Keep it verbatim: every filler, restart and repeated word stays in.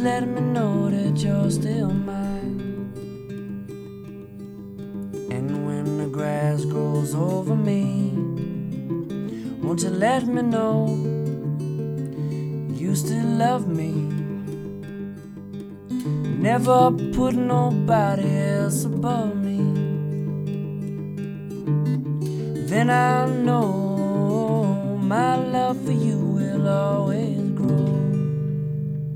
let me know that you're still mine. And when the grass grows over me, won't you let me know you still love me? Never put nobody else above me. Then I know my love for you will always